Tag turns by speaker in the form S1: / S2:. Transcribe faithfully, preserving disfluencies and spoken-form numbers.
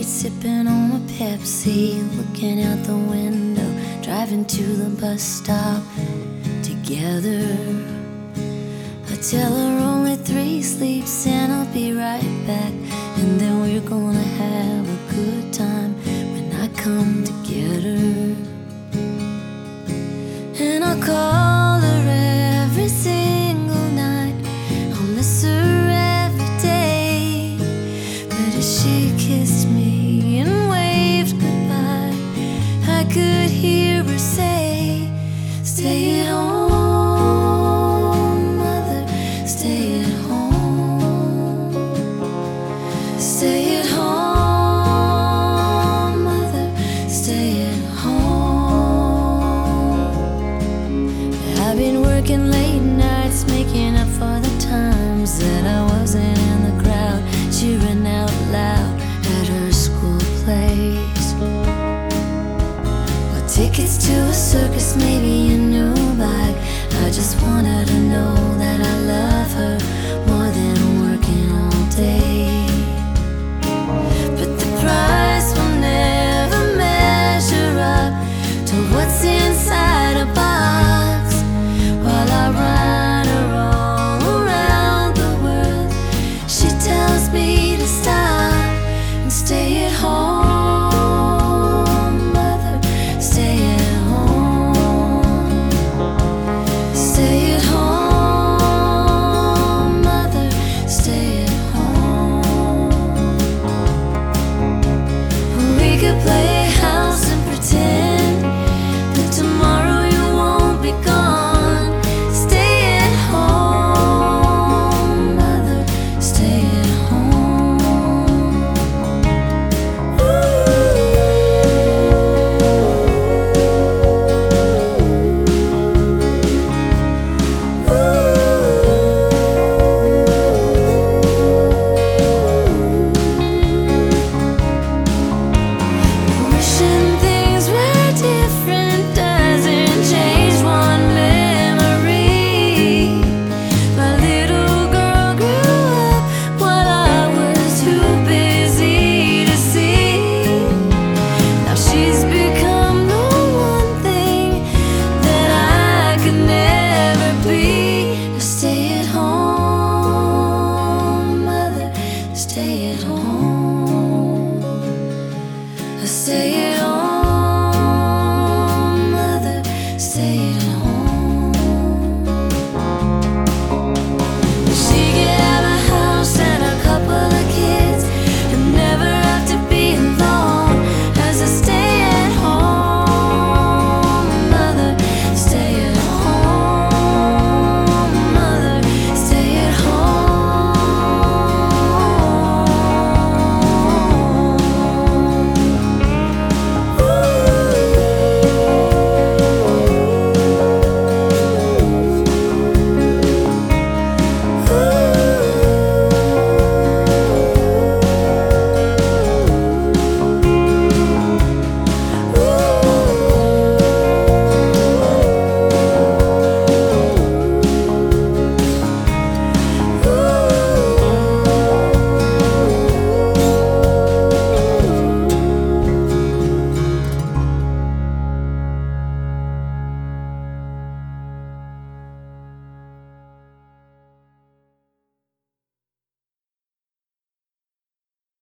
S1: street, sipping on a Pepsi, looking out the window, driving to the bus stop together. I tell her only three sleeps and I'll be right back, and then we're gonna have a good time when I come to get her. And I'll call her every single night, I'll miss her every day. But as she kissed me and waved goodbye, I could hear her say, "Stay at home, mother, stay at home. Stay at home, mother, stay at home." I've been working late nights, making up for the times that I wasn't in the crowd, cheering out loud at her school plays. Or tickets to a circus, maybe a new bike. I just wanted to know that I love her more than working all day. But the price will never measure up to what's inside a box. While I run her all around the world, she tells me to stop and stay at home, mother, stay at home. Stay at home, mother, stay at home. We could play house and pretend that tomorrow you won't be gone. Stay at home, mother, stay at home. Wishing things were different doesn't change one memory. My little girl grew up while I was too busy to see. Now she's become the one thing that I could never be. Stay at home, mother, stay at home. Stay at home.